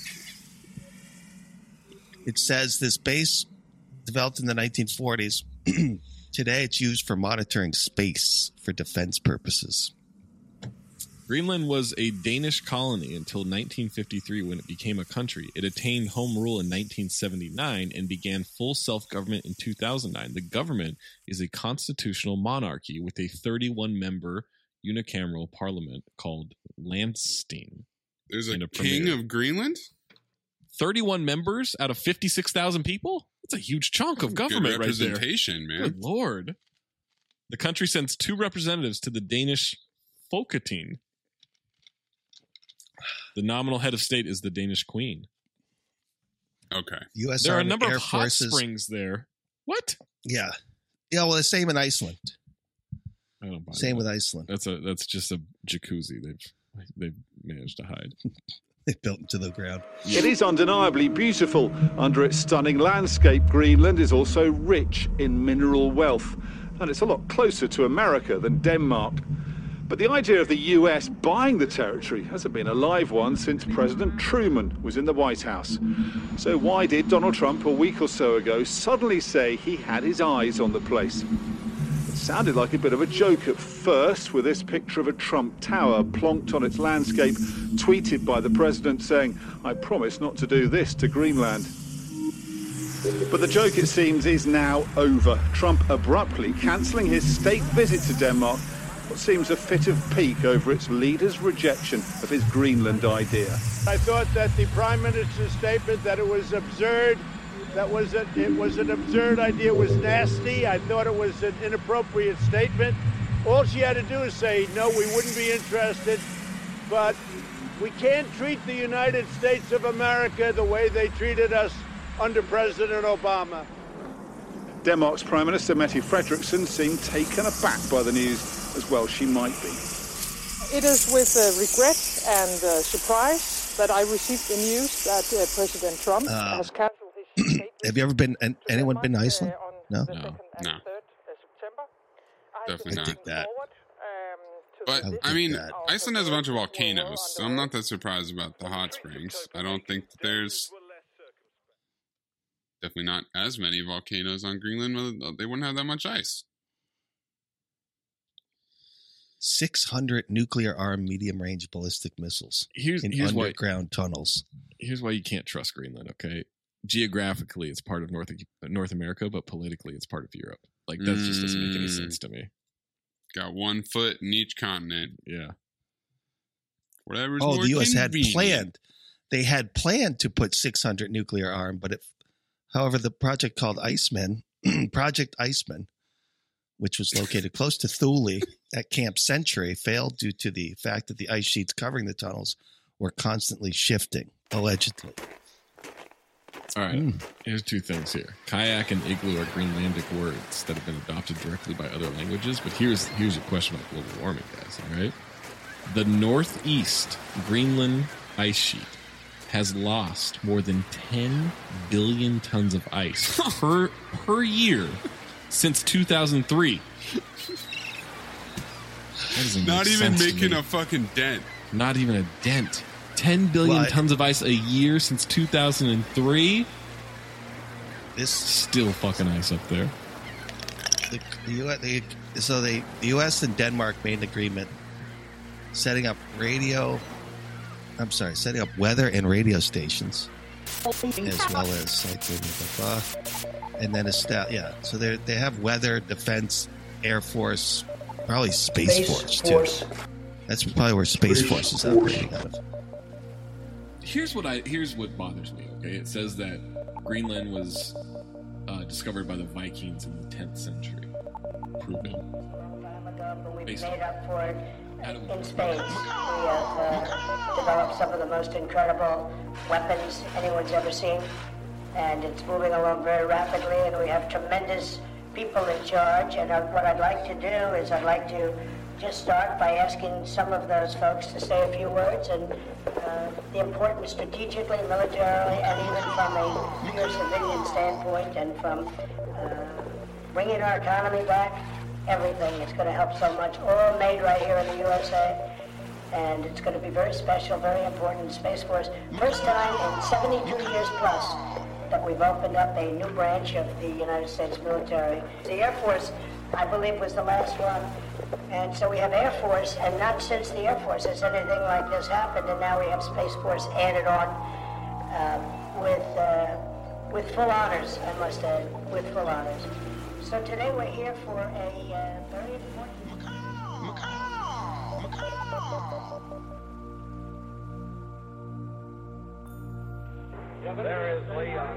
It says this base developed in the nineteen forties. Today it's used for monitoring space for defense purposes. Greenland was a Danish colony until nineteen fifty-three when it became a country. It attained home rule in nineteen seventy-nine and began full self-government in two thousand nine. The government is a constitutional monarchy with a thirty-one member unicameral parliament called Landsting. There's a And a king premier. of Greenland? thirty-one members out of fifty-six thousand people? That's a huge chunk of government Good right there. representation, man. Good Lord. The country sends two representatives to the Danish Folketing. The nominal head of state is the Danish Queen. Okay. U S There are a Army number Air of hot Forces. springs there. What? Yeah. Yeah, well, the same in Iceland. I don't buy Same that. with Iceland. That's a that's just a jacuzzi they've they've managed to hide. They built into the ground. It is undeniably beautiful. Under its stunning landscape, Greenland is also rich in mineral wealth. And it's a lot closer to America than Denmark. But the idea of the U S buying the territory hasn't been a live one since President Truman was in the White House. So why did Donald Trump a week or so ago suddenly say he had his eyes on the place? It sounded like a bit of a joke at first, with this picture of a Trump Tower plonked on its landscape, tweeted by the president saying, "I promise not to do this to Greenland." But the joke, it seems, is now over. Trump abruptly cancelling his state visit to Denmark, what seems a fit of pique over its leader's rejection of his Greenland idea. I thought that the Prime Minister's statement that it was absurd, that was a, it was an absurd idea, was nasty. I thought it was an inappropriate statement. All she had to do is say, no, we wouldn't be interested, but we can't treat the United States of America the way they treated us under President Obama. Denmark's Prime Minister Mette Frederiksen seemed taken aback by the news, as well she might be. It is with uh, regret and uh, surprise that I received the news that uh, President Trump Uh, has cancelled his statement. Have you ever been? an- Anyone been to Iceland? No. No. No. Definitely I not. think that. But, I would I think mean, that. Iceland has a bunch of volcanoes, so I'm not that surprised about the hot springs. I don't think that there's definitely not as many volcanoes on Greenland. They wouldn't have that much ice. six hundred nuclear-armed medium-range ballistic missiles Here's in here's why underground tunnels. here's why you can't trust Greenland, okay? Geographically, it's part of North North America, but politically, it's part of Europe. Like, that just doesn't make any Mm. sense to me. Got one foot in each continent. Yeah. Whatever's Oh, more the U S had convenient. planned. They had planned to put six hundred nuclear armed, but if, however, the project called Iceman, Project Iceman, which was located close to Thule at Camp Century, failed due to the fact that the ice sheets covering the tunnels were constantly shifting, allegedly. All right. Mm. Here's two things here. Kayak and igloo are Greenlandic words that have been adopted directly by other languages. But here's here's a question about global warming, guys. All right. The northeast Greenland ice sheet has lost more than ten billion tons of ice per per year since two thousand three. Not even making a fucking dent. Not even a dent. ten billion Well, I- tons of ice a year since two thousand three. This still fucking ice up there. The, the, U S, the, so they, the U S and Denmark made an agreement setting up radio. I'm sorry, setting up weather and radio stations, as well as like blah, blah, blah, and then a stat. Yeah, so they they have weather, defense, Air Force, probably Space, Space Force, Force. too. That's probably where Space Force is operating out of. Here's what I here's what bothers me. Okay, it says that Greenland was uh, discovered by the Vikings in the tenth century. Proven. We've Based made on- up for it in space. We have uh, developed some of the most incredible weapons anyone's ever seen, and it's moving along very rapidly, and we have tremendous people in charge. And uh, what I'd like to do is I'd like to just start by asking some of those folks to say a few words and uh, the importance strategically, militarily, and even from a pure civilian standpoint, and from uh, bringing our economy back. Everything. It's going to help so much. All made right here in the U S A. And it's going to be very special, very important. Space Force. First time in seventy-two years plus that we've opened up a new branch of the United States military. The Air Force, I believe, was the last one. And so we have Air Force, and not since the Air Force has anything like this happened. And now we have Space Force added on um, with, uh, with full honors, I must add, with full honors. So today we're here for a uh, very important... There is Leon.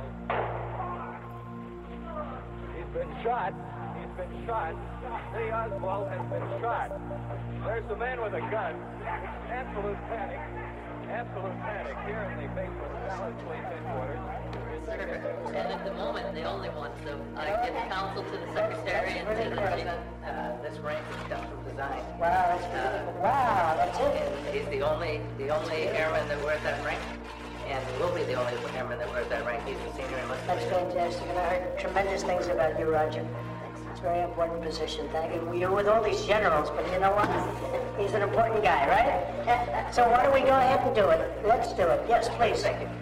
He's been shot. He's been shot. Lee Oswald has been shot. There's the man with a gun. It's absolute panic. Absolute panic here in the basement of Dallas Police Headquarters. And at the moment, the only ones that uh, give counsel to the Secretary and to the President, uh, this rank is custom designed. Wow, that's beautiful. Wow, that's it. And he's the only, the only airman that wears that rank, and will be the only airman that wears that rank. He's the senior enlisted. That's fantastic. And I heard tremendous things about you, Roger. It's a very important position. Thank you. You're with all these generals, but you know what? He's an important guy, right? So why don't we go ahead and do it? Let's do it. Yes, please. Thank you.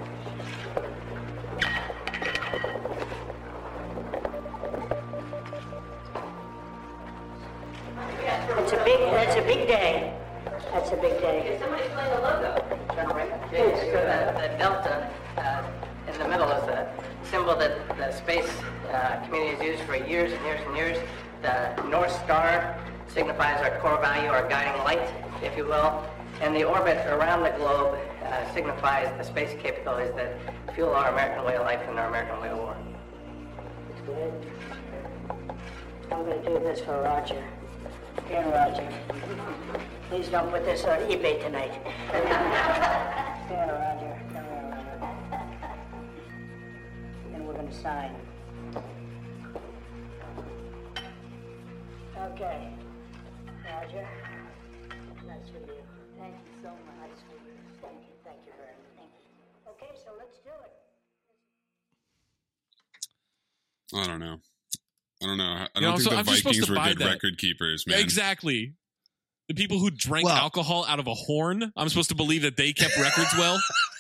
It's a big, that's a big day. That's a big day. Can somebody play the logo? Yes, so the, the delta uh, in the middle is a symbol that the space uh, community has used for years and years and years. The North Star signifies our core value, our guiding light, if you will. And the orbit around the globe uh, signifies the space capabilities that fuel our American way of life and our American way of war. It's good. I'm going to do this for Roger. Here, Roger. Please don't put this on eBay tonight. Here, Roger. Come here, Roger. And we're going to sign. Okay. Roger. That's for you. Thank you so much. Thank you. Thank you very much. Okay, so let's do it. I don't know. I don't know. I You don't know, think so the I'm just supposed Vikings to were buy good that. record keepers, man. Exactly. The people who drank alcohol out of a horn, I'm supposed to believe that they kept records well?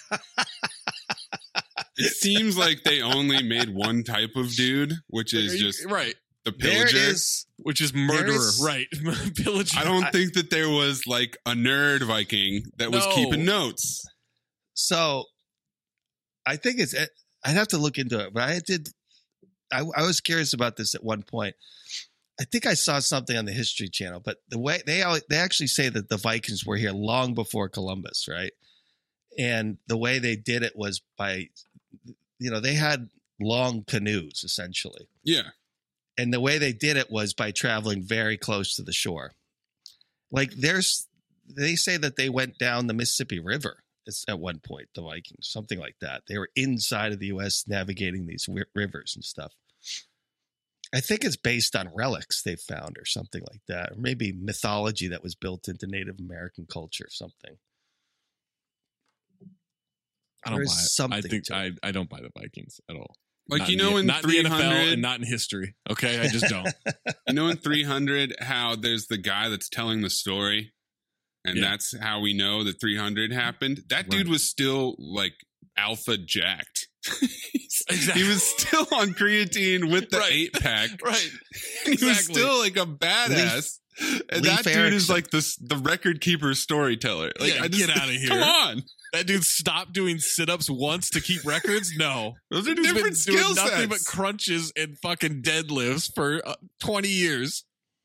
It seems like they only made one type of dude, which is just right. the There pillager, is- which is murderer, is- right? Pillager. I don't think that there was like a nerd Viking that was No. keeping notes. So, I think it's. I'd have to look into it, but I did. I, I was curious about this at one point. I think I saw something on the History Channel, but the way they al- they actually say that the Vikings were here long before Columbus, right? And the way they did it was by, you know, they had long canoes essentially. Yeah. And the way they did it was by traveling very close to the shore. Like there's, they say that they went down the Mississippi River at one point, the Vikings, something like that. They were inside of the U S navigating these wi- rivers and stuff. I think it's based on relics they found or something like that, or maybe mythology that was built into Native American culture or something. I don't There buy is it. something I think to I, I don't buy the Vikings at all. Like, Not you know, the, in not in the N F L three hundred and not in history. Okay, I just don't. You know, in three hundred, how there's the guy that's telling the story, and Yeah. that's how we know that three hundred happened. That dude Right. was still like alpha jacked. Exactly. He was still on creatine with the Right. eight pack. Right. He was Exactly. still like a badass. and Leif that dude is Erikson. like the the record keeper storyteller. Like, Yeah, I just, get out of here. Come on. That dude stopped doing sit-ups once to keep records? No. Those are Dude's been different doing skill nothing but sets. crunches and fucking deadlifts for uh, twenty years.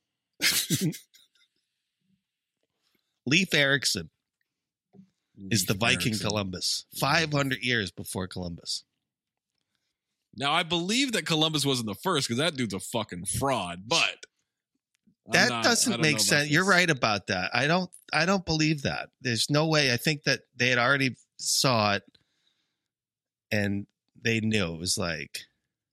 Leif Erikson is the Leif Viking Erikson. Columbus, five hundred years before Columbus. Now, I believe that Columbus wasn't the first because that dude's a fucking fraud, but I'm That not- I doesn't don't make know about sense. You're this. right about that. I don't. I don't believe that. There's no way. I think that they had already saw it, and they knew it was like.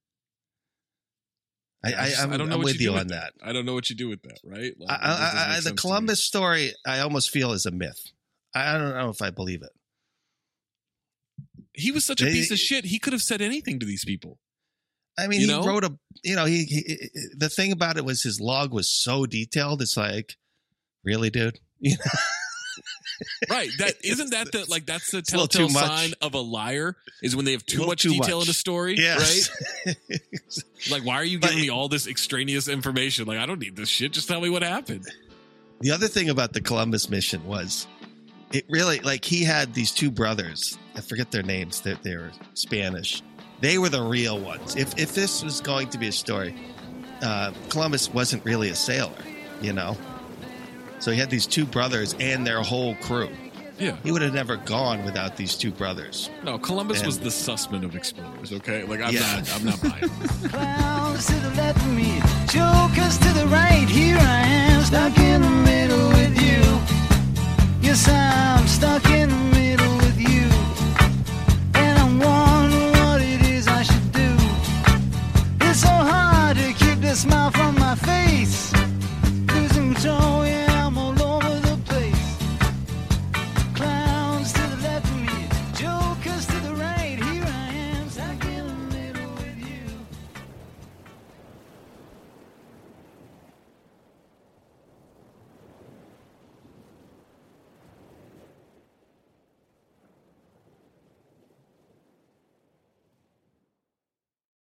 I, I, just- I'm, I don't know I'm what with you you do on with that. I don't know what you do with that, right? Like, I, it doesn't I, make I, sense the to me. Columbus story, I almost feel is a myth. I don't know if I believe it. He was such a They- piece of shit. He could have said anything to these people. I mean, You he know? wrote a. You know, he, he the thing about it was his log was so detailed. It's like, really, dude. You know? Right. That isn't that the like that's the a little too telltale much. sign of a liar is when they have too Little much too detail much. in a story, Yes. right? Like, why are you giving me all this extraneous information? Like, I don't need this shit. Just tell me what happened. The other thing about the Columbus mission was it really like he had these two brothers. I forget their names. That they, they were Spanish. They were the real ones. If if this was going to be a story, uh, Columbus wasn't really a sailor, you know. So he had these two brothers and their whole crew. Yeah. He would have never gone without these two brothers. No, Columbus And- was the Sussman of explorers, okay? Like, I'm Yeah. not I'm not buying it. Clowns to the left of me, jokers to the right. Here I am, stuck in the middle with you. Yes, I'm stuck in the